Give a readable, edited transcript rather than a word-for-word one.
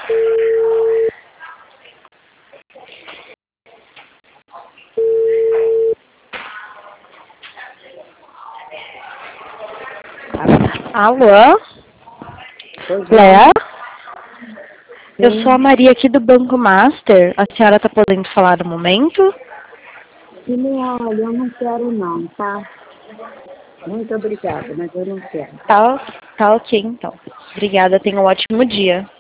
Alô? Léa? Eu sou a Maria aqui do Banco Master. A senhora está podendo falar no momento? Filha, olha, eu não quero não, tá? Muito obrigada, mas eu não quero. Tá ok então. Obrigada, tenha um ótimo dia.